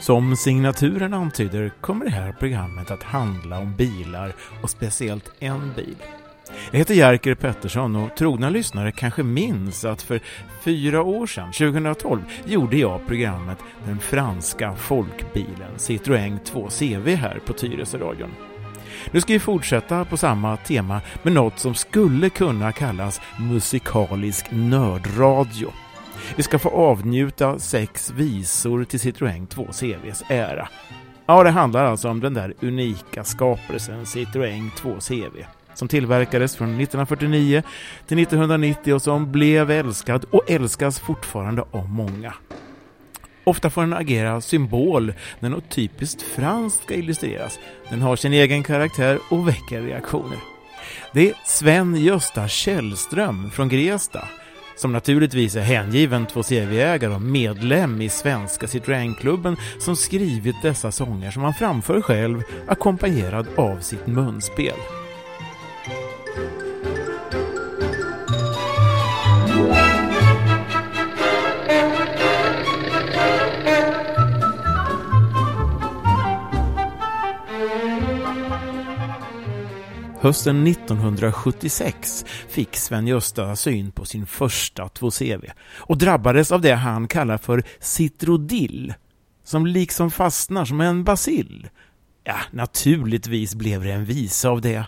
Som signaturen antyder kommer det här programmet att handla om bilar och speciellt en bil. Jag heter Jerker Pettersson och trogna lyssnare kanske minns att för 4 år sedan, 2012, gjorde jag programmet Den franska folkbilen Citroën 2CV här på Tyresöradion. Nu ska vi fortsätta på samma tema med något som skulle kunna kallas musikalisk nördradio. Vi ska få avnjuta 6 visor till Citroën 2CVs ära. Ja, det handlar alltså om den där unika skapelsen Citroën 2CV som tillverkades från 1949 till 1990 och som blev älskad och älskas fortfarande av många. Ofta får den agera symbol när något typiskt franskt ska illustreras. Den har sin egen karaktär och väcker reaktioner. Det är Sven-Gösta Källström från Gresta, som naturligtvis är hängiven 2CV-ägare och medlem i svenska Citroën-klubben, som skrivit dessa sånger som han framför själv, ackompanjerad av sitt munspel. Hösten 1976 fick Sven-Gösta syn på sin första 2CV och drabbades av det han kallar för citrodil, som liksom fastnar som en bacill. Ja, naturligtvis blev det en visa av det.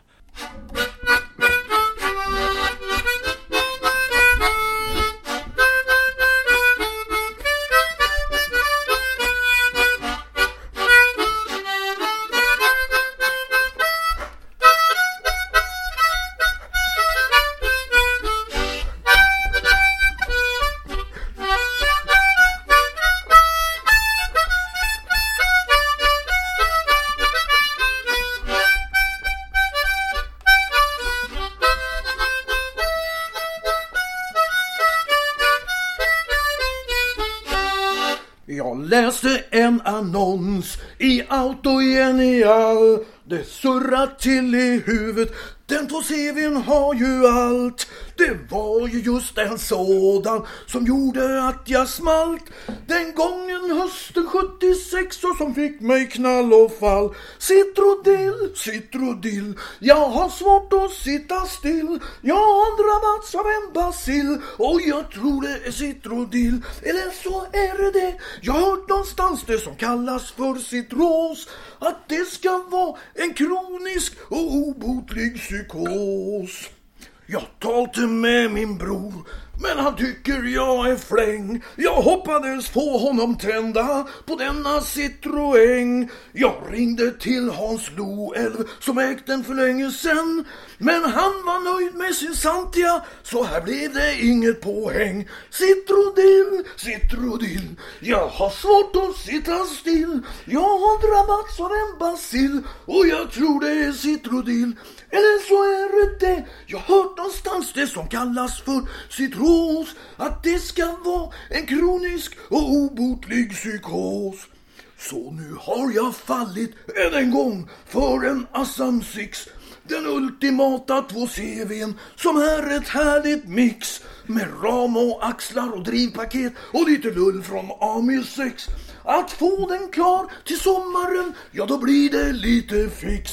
Jag läste en annons i Auto Genial. Det surrar till i huvudet. Den 2CV:n har ju allt. Det var ju just en sådan som gjorde att jag smalt. Den gången hösten 76 och som fick mig knall och fall. Citrodil, jag har svårt att sitta still. Jag har drabbats av en bacill och jag tror det är citrodil. Eller så är det. Jag har hört någonstans det som kallas för citros. Att det ska vara en kronisk och obotlig psykos. Jag talade med min bror, men han tycker jag är fläng. Jag hoppades få honom tända på denna Citroën. Jag ringde till Hans Loelv som ägt den för länge sedan. Men han var nöjd med sin Santia, så här blev det inget påhäng. Citrodil, jag har svårt att sitta still. Jag har drabbats av en bacill och jag tror det är citrodil. Eller så är det. Jag har hört någonstans det som kallas för citros. Att det ska vara en kronisk och obotlig psykos. Så nu har jag fallit än en gång för en Assam 6. Den ultimata 2CV:n som är ett härligt mix. Med ram och axlar och drivpaket och lite lull från Ami 6. Att få den klar till sommaren, ja då blir det lite fix.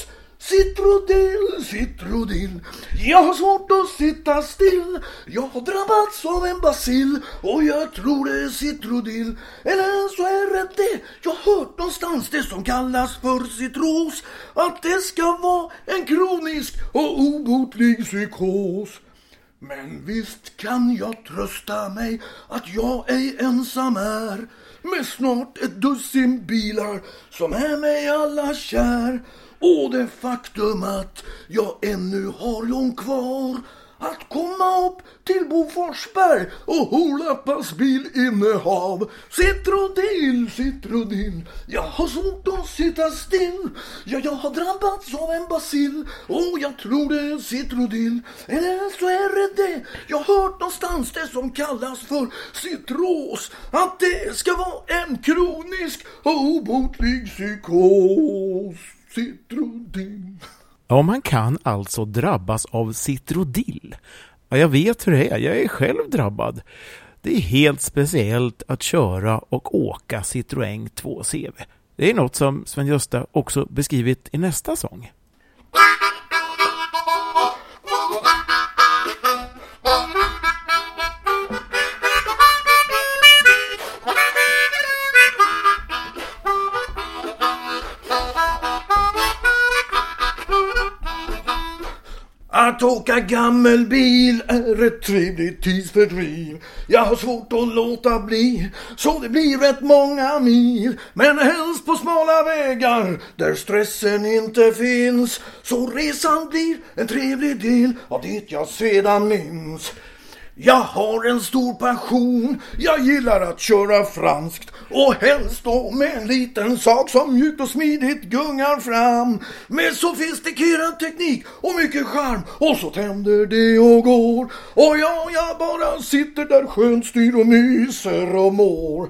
Citrodil, jag har svårt att sitta still. Jag har drabbats av en bacill och jag tror det är citrodil. Eller så är det. Jag har hört någonstans det som kallas för citros. Att det ska vara en kronisk och obotlig psykos. Men visst kan jag trösta mig att jag ej ensam är. Med snart ett dussin bilar som är mig alla kär. Och det faktum att jag ännu har långt kvar att komma upp till Boforsberg och Holappas bilinnehav. Citrodil, jag har svårt att sitta still. Ja, jag har drabbats av en bacill och jag tror det är citrodil. Eller så är det. Jag har hört någonstans det som kallas för citros. Att det ska vara en kronisk och obotlig psykos. Citrodil. Ja, man kan alltså drabbas av citrodil. Ja, jag vet hur det är. Jag är själv drabbad. Det är helt speciellt att köra och åka Citroën 2CV. Det är något som Sven-Gösta också beskrivit i nästa sång. Att åka gammelbil är ett trevligt tidsfördriv. Jag har svårt att låta bli, så det blir rätt många mil. Men helst på smala vägar, där stressen inte finns. Så resan blir en trevlig del av det jag sedan minns. Jag har en stor passion, jag gillar att köra franskt. Och helst då med en liten sak som mjukt och smidigt gungar fram. Med sofistikerad teknik och mycket charm. Och så tänder det och går. Och jag bara sitter där skönt, styr och myser och mår.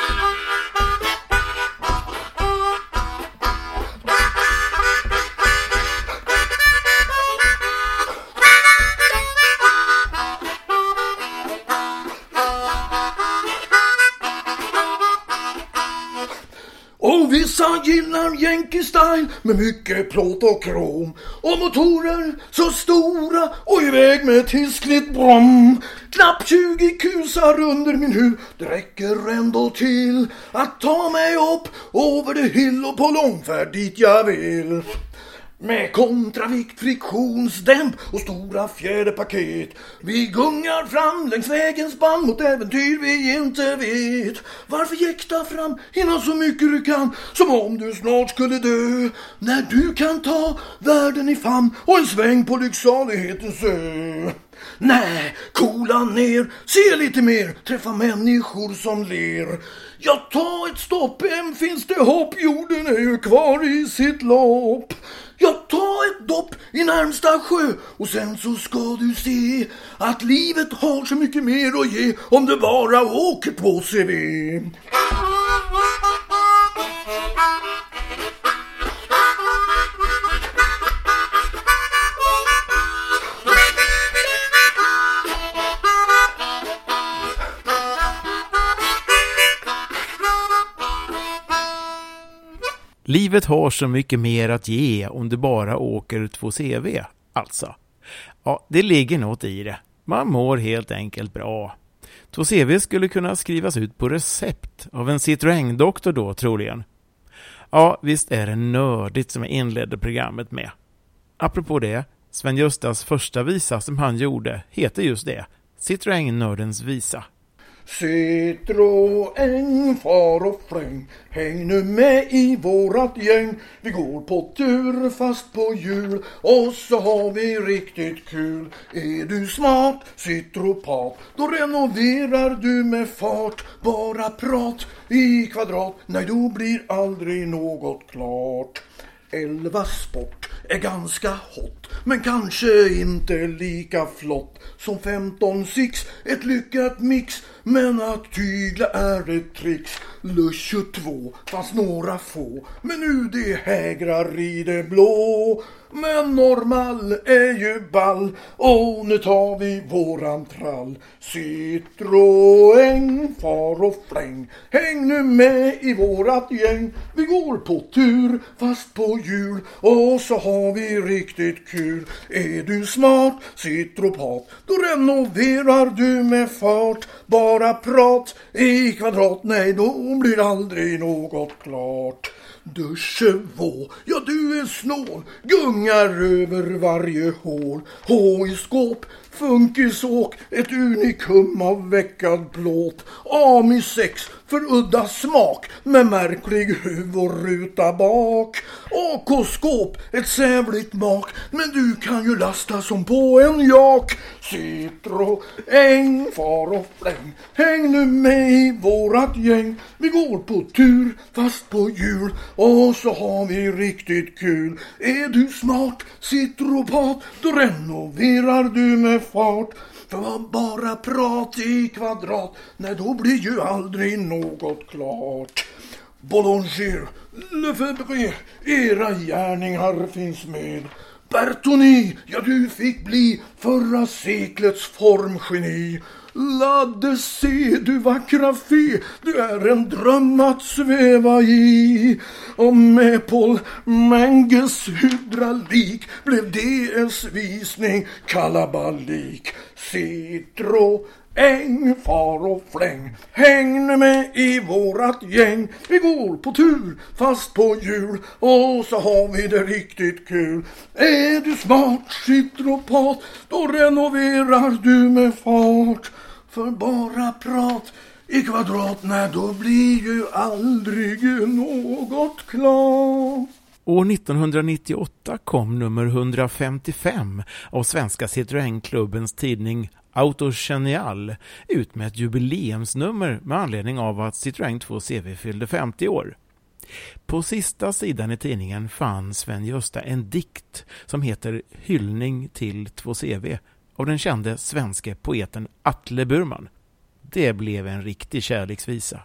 Och vissa gillar Yankee Style med mycket plåt och krom. Och motorer så stora och iväg med ett hiskligt brom. Knappt 20 kusar under min huvud, det räcker ändå till att ta mig upp over the hill och på långfärd dit jag vill. Med kontravikt, friktionsdämp och stora fjäderpaket. Vi gungar fram längs vägens band mot äventyr vi inte vet. Varför jäkta fram innan så mycket du kan, som om du snart skulle dö. När du kan ta världen i famn och en sväng på lycksalighetens ö. Nej, coola ner, se lite mer, träffa människor som ler. Ja, ta ett stopp, än finns det hopp, jorden är ju kvar i sitt lopp. Ja, ta ett dopp i närmsta sjö och sen så ska du se att livet har så mycket mer att ge om du bara åker på CV. Livet har så mycket mer att ge om du bara åker 2CV, alltså. Ja, det ligger något i det. Man mår helt enkelt bra. 2CV skulle kunna skrivas ut på recept av en Citroën-doktor då, troligen. Ja, visst är det nördigt som jag inledde programmet med. Apropå det, Sven-Göstas första visa som han gjorde heter just det. Citroën-nördens visa. Citroën, far och fläng, häng nu med i vårat gäng. Vi går på tur fast på hjul och så har vi riktigt kul. Är du smart, citropat, då renoverar du med fart. Bara prat i kvadrat, nej då blir aldrig något klart. 11 sport är ganska hot, men kanske inte lika flott som 15-6, ett lyckat mix. Men att tygla är ett trix. Le 22 fanns några få, men nu det hägrar i det blå. Men normal är ju ball, och nu tar vi våran trall. Citroën, far och fläng, häng nu med i vårat gäng. Vi går på tur fast på hjul och så har vi riktigt kul. Är du smart, citropat, då renoverar du med fart. Bara prat i kvadrat, nej då blir aldrig något klart. De chevaux, ja du är snål, gungar över varje hål. H i skåp, funkisåk, ett unikum av veckad plåt. Ami 6 för udda smak med märklig huvudruta bak. AK-skåp, ett sävligt mak, men du kan ju lasta som på en jak. Citroën, far och fläng, häng nu med i vårat gäng. Vi går på tur fast på hjul och så har vi riktigt kul. Är du smart, citropat, då renoverar du med fart. För bara prat i kvadrat, nej då blir ju aldrig något klart. Boulanger, Lefebvre, era gärningar finns med. Bertoni, ja du fick bli förra seklets formgeni. Ladde se du vackra fe, du är en dröm att sväva i. Och med Paul Manges hydraulik blev DS visning kalabalik. Citro äng, far och fläng, häng nu med i vårat gäng. Vi går på tur, fast på hjul, och så har vi det riktigt kul. Är du smart, citropat, då renoverar du med fart. För bara prat i kvadrat, nej då blir ju aldrig något klart. År 1998 kom nummer 155 av Svenska Citroën-klubbens tidning Auto Genial ut med ett jubileumsnummer med anledning av att Citroën 2CV fyllde 50 år. På sista sidan i tidningen fann Sven-Gösta en dikt som heter Hyllning till 2CV av den kände svenske poeten Atle Burman. Det blev en riktig kärleksvisa.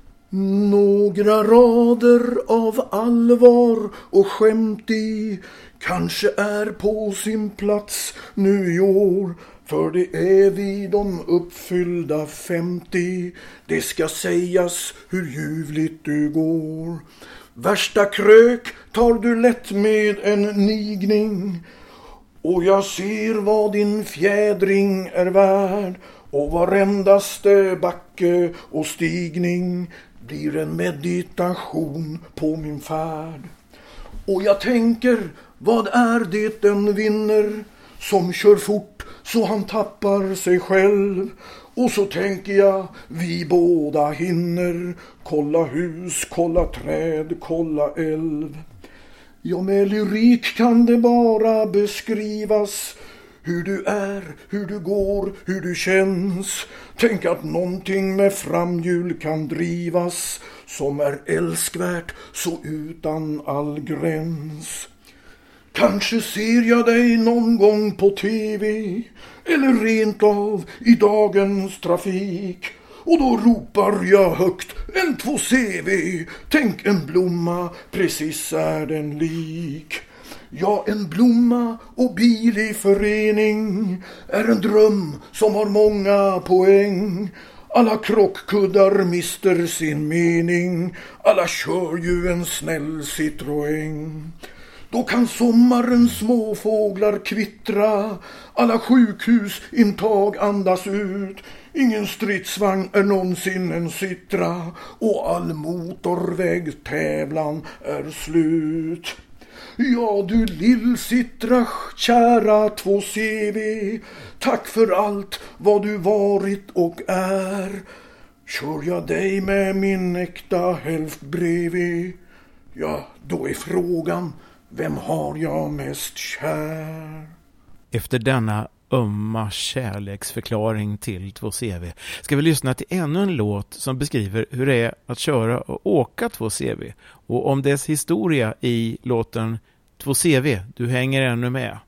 Några rader av allvar och skämt i kanske är på sin plats nu i år. För det är vid de uppfyllda 50, det ska sägas hur ljuvligt du går. Värsta krök tar du lätt med en nigning, och jag ser vad din fjädring är värd. Och varendaste backe och stigning blir en meditation på min färd. Och jag tänker, vad är det den vinner som kör fort så han tappar sig själv? Och så tänker jag, vi båda hinner kolla hus, kolla träd, kolla älv. Ja, med lyrik kan det bara beskrivas hur du är, hur du går, hur du känns. Tänk att någonting med framhjul kan drivas som är älskvärt så utan all gräns. Kanske ser jag dig någon gång på TV eller rent av i dagens trafik. Och då ropar jag högt, en 2CV, tänk en blomma, precis är den lik. Ja, en blomma och bil i förening är en dröm som har många poäng. Alla krockkuddar mister sin mening, alla kör ju en snäll Citroën. Då kan sommarens småfåglar kvittra, alla sjukhusintag andas ut. Ingen stridsvagn är någonsin en Citra, och all motorvägtävlan är slut. Ja, du lill Citra, kära 2CV, tack för allt vad du varit och är. Kör jag dig med min äkta hälft bredvid, ja, då är frågan, vem har jag mest kär? Efter denna ömma kärleksförklaring till 2CV ska vi lyssna till ännu en låt som beskriver hur det är att köra och åka 2CV och om dess historia i låten 2CV, du hänger ännu med.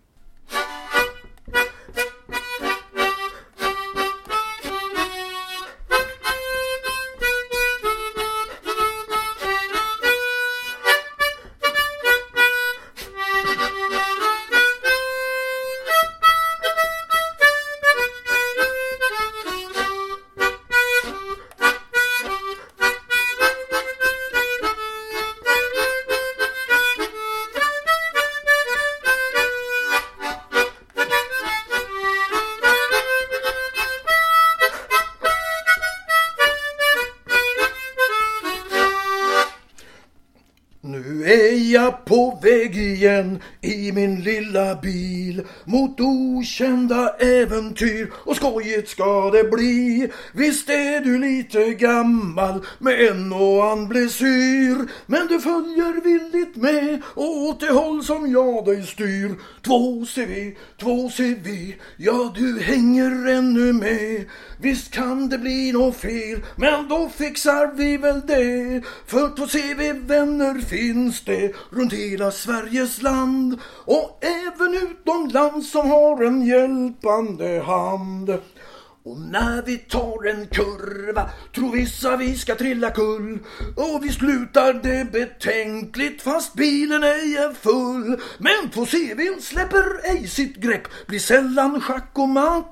På väg igen i min lilla bil mot okända äventyr, och skojigt ska det bli. Visst är du lite gammal med en och annan blessyr, men du följer villigt med åt det håll som jag dig styr. 2CV, 2CV, ja du hänger ännu med. Visst kan det bli något fel, men då fixar vi väl det. För 2CV vänner finns det runt hela Sveriges land, och även utomlands som har en hjälpande hand. Och när vi tar en kurva tror vissa vi ska trilla kull, och vi slutar det betänkligt fast bilen ej är full. Men 2CV släpper ej sitt grepp, blir sällan schack och matt.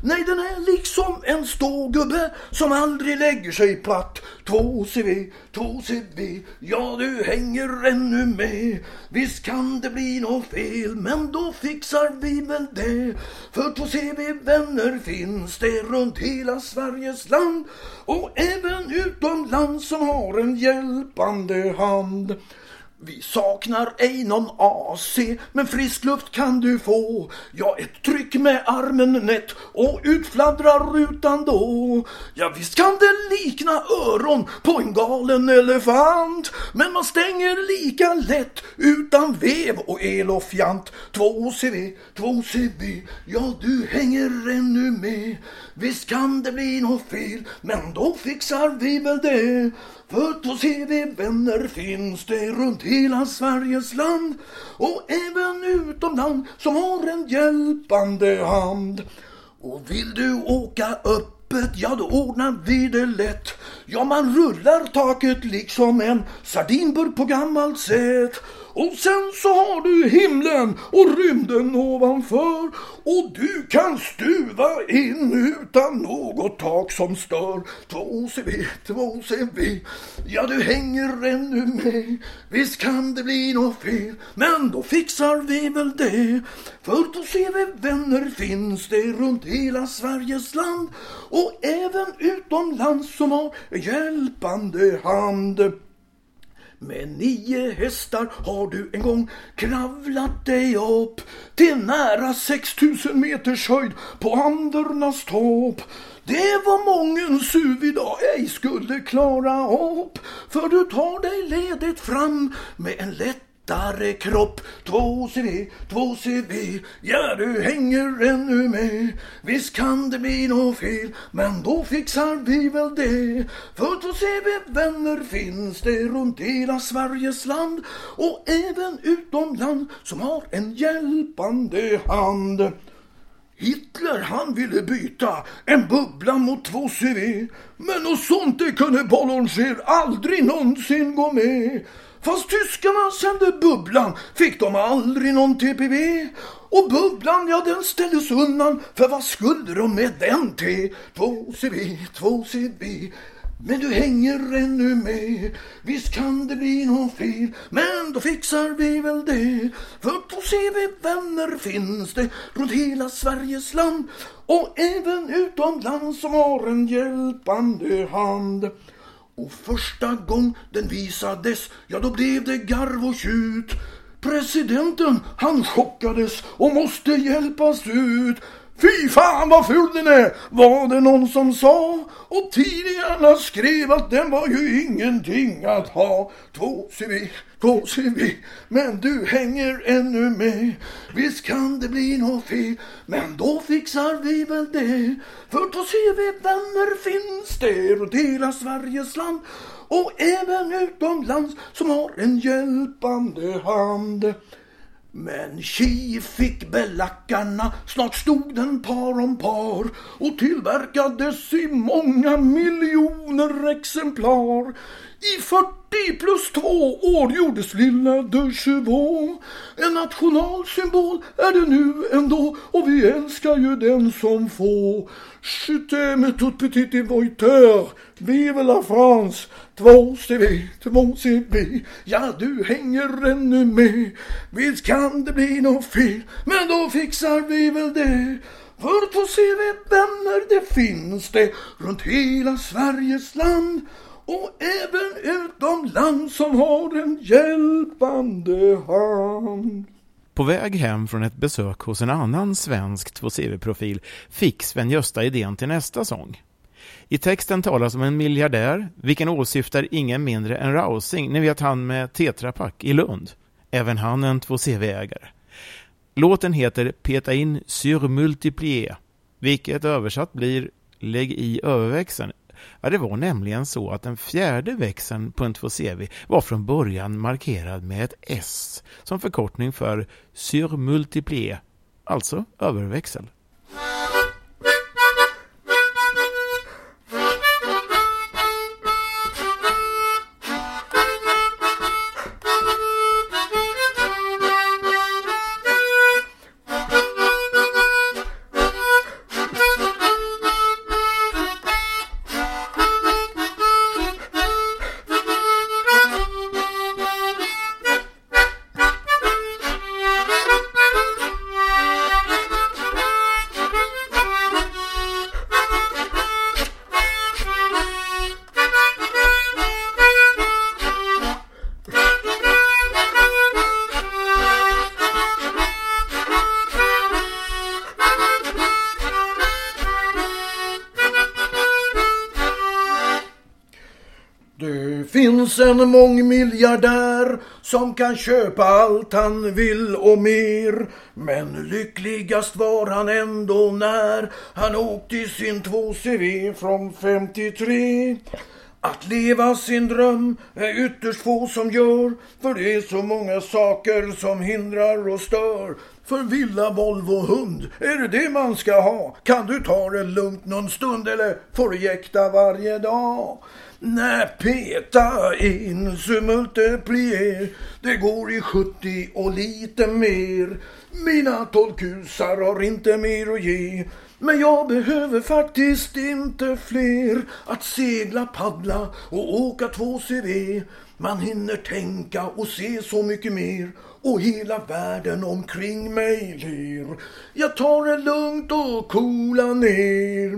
Nej, den är liksom en stågubbe som aldrig lägger sig platt. 2CV, 2CV, ja du hänger ännu med. Visst kan det bli något fel, men då fixar vi väl det. För 2CV-vänner finns det runt hela Sveriges land. Och även utomlands som har en hjälpande hand. Vi saknar ej någon AC, men frisk luft kan du få. Ja, ett tryck med armen nätt och utfladdrar rutan då. Ja, visst kan det likna öron på en galen elefant, men man stänger lika lätt utan vev och el och fjant. 2CV, 2CV, ja du hänger ännu med. Visst kan det bli något fel, men då fixar vi väl det. För 2CV-vänner finns det runt hela Sveriges land. Och även utomland som har en hjälpande hand. Och vill du åka öppet, ja då ordnar vi det lätt. Ja, man rullar taket liksom en sardinburk på gammalt sätt. Och sen så har du himlen och rymden ovanför. Och du kan stuva in utan något tak som stör. 2CV, 2CV, ja du hänger ännu med. Visst kan det bli något fel, men då fixar vi väl det. För 2CV-vänner finns det runt hela Sveriges land. Och även utomlands som har hjälpande hand. Med 9 hästar har du en gång kravlat dig upp till nära 6000 meters höjd på Andernas topp. Det var mången suv idag ej skulle klara upp, för du tar dig ledigt fram med en lättare kropp. 2CV, 2CV, ja du hänger ännu med. Visst kan det bli något fel, men då fixar vi väl det. För 2CV-vänner finns det runt hela Sveriges land. Och även utomland som har en hjälpande hand. Hitler han ville byta en bubbla mot 2CV, men och sånt det kunde Boulanger aldrig någonsin gå med. Fast tyskarna sände bubblan fick de aldrig någon TPV. Och bubblan, ja den ställdes undan, för vad skulle de med den till? 2CV, 2CV, men du hänger ännu med. Visst kan det bli något fel, men då fixar vi väl det. För 2CV-vänner finns det runt hela Sveriges land. Och även utomlands som har en hjälpande hand. Och första gång den visades, ja då blev det garv och tjut. Presidenten han chockades och måste hjälpas ut. Fy fan vad ful den är, var det någon som sa. Och tidningarna skrev att den var ju ingenting att ha. 2CV, 2CV, men du hänger ännu med. Visst kan det bli något fel, men då fixar vi väl det. För 2CV-vänner finns det runt hela Sveriges land. Och även utomlands som har en hjälpande hand. Men tji fick belackarna, snart stod den par om par och tillverkades i många miljoner exemplar. I 40 plus 2 år gjordes lilla de Chevaux. En nationalsymbol är det nu ändå, och vi älskar ju den som får. Je t'aime tout petit voiteur, vive la France. 2CV, 2CV, ja du hänger ännu med. Visst kan det bli något fel, men då fixar vi väl det. För 2CV-vänner det finns det runt hela Sveriges land. Och även utomlands som har en hjälpande hand. På väg hem från ett besök hos en annan svensk 2CV-profil fick Sven-Gösta idén till nästa sång. I texten talas om en miljardär, vilken åsyftar ingen mindre än Rausing, ni vet han med Tetra Pak i Lund. Även han en 2CV-ägare. Låten heter Peta in sur multiplier, vilket översatt blir lägg i överväxeln. Ja, det var nämligen så att den fjärde växeln på en 2CV var från början markerad med ett S som förkortning för sur multiplier, alltså överväxel. finns en mångmiljardär som kan köpa allt han vill och mer. Men lyckligast var han ändå när han åkte i sin 2CV från 53. Att leva sin dröm är ytterst få som gör, för det är så många saker som hindrar och stör. För villa, Volvo, hund, är det man ska ha? Kan du ta det lugnt någon stund eller får du jäkta varje dag? Nej, peta in, se multiplier, det går i 70 och lite mer. Mina 12 kusar har inte mer att ge, men jag behöver faktiskt inte fler. Att segla, paddla och åka 2CV, man hinner tänka och se så mycket mer. Och hela världen omkring mig ler. Jag tar det lugnt och coola ner.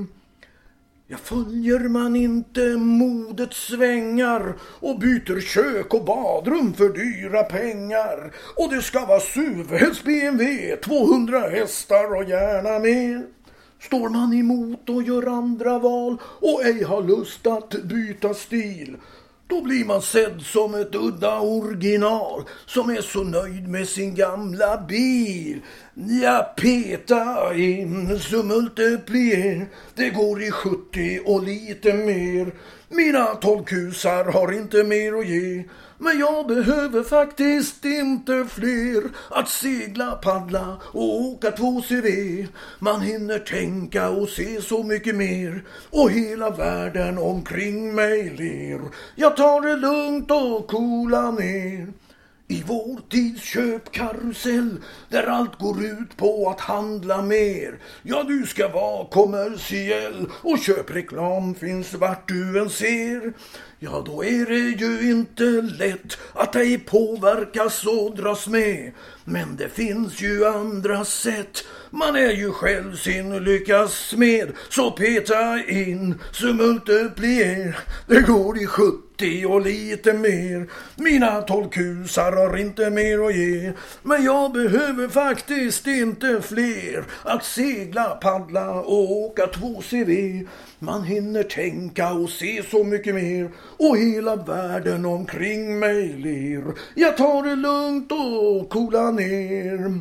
Jag följer man inte modets svängar och byter kök och badrum för dyra pengar. Och det ska vara SUV, helst BMW, 200 hästar och gärna mer. Står man emot och gör andra val och ej har lust att byta stil, då blir man sedd som ett udda original som är så nöjd med sin gamla bil. Jag peta in, så multiplier, det går i 70 och lite mer. Mina 12 kusar har inte mer att ge, men jag behöver faktiskt inte fler. Att segla, paddla och åka 2CV, man hinner tänka och se så mycket mer. Och hela världen omkring mig ler. Jag tar det lugnt och coola ner. I vår tids köpkarusell, där allt går ut på att handla mer. Ja, du ska vara kommersiell och köpreklam finns vart du än ser. Ja, då är det ju inte lätt att ej påverkas och dras med. Men det finns ju andra sätt, man är ju själv sin lyckas med. Så peta in, så multiplier, det går i 70 och lite mer. Mina 12 kusar har inte mer att ge, men jag behöver faktiskt inte fler. Att segla, paddla och åka 2CV, man hinner tänka och se så mycket mer. Och hela världen omkring mig ler. Jag tar det lugnt och coola ner.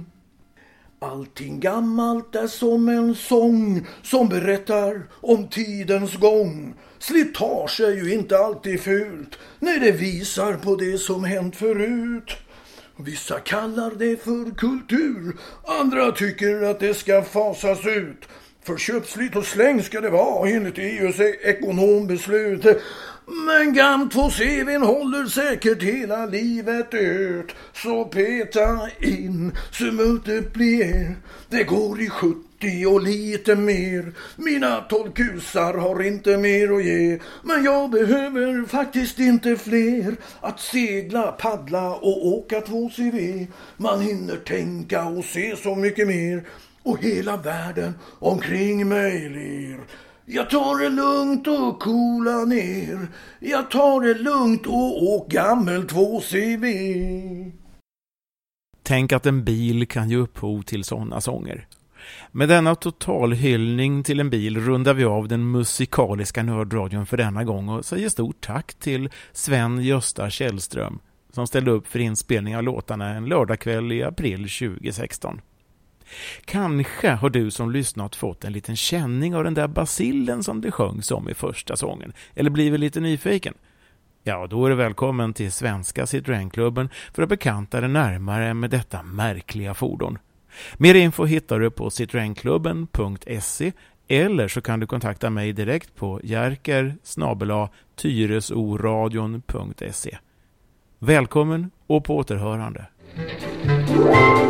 Allting gammalt är som en sång som berättar om tidens gång. Slitage är ju inte alltid fult, nej, det visar på det som hänt förut. Vissa kallar det för kultur, andra tycker att det ska fasas ut. För köpslit och släng ska det vara enligt EUs ekonombeslut. Men gam 2CVn håller säkert hela livet ut. Så peta in, så multiplier, det går i 70 och lite mer. Mina 12 kusar har inte mer att ge, men jag behöver faktiskt inte fler. Att segla, paddla och åka 2CV, man hinner tänka och se så mycket mer. Och hela världen omkring mig ler. Jag tar det lugnt och coola ner. Jag tar det lugnt och åk gammel 2CV. Tänk att en bil kan ge upphov till sådana sånger. Med denna total hyllning till en bil rundar vi av den musikaliska nördradion för denna gång och säger stort tack till Sven-Gösta Källström som ställde upp för inspelning av låtarna en lördagkväll i april 2016. Kanske har du som lyssnat fått en liten känning av den där basillen som det sjöngs om i första sången, eller blivit lite nyfiken. Ja, då är du välkommen till Svenska Citroën-klubben för att bekanta dig närmare med detta märkliga fordon. Mer info hittar du på citroenklubben.se eller så kan du kontakta mig direkt på jerker@tyresoradion.se. Välkommen och på återhörande.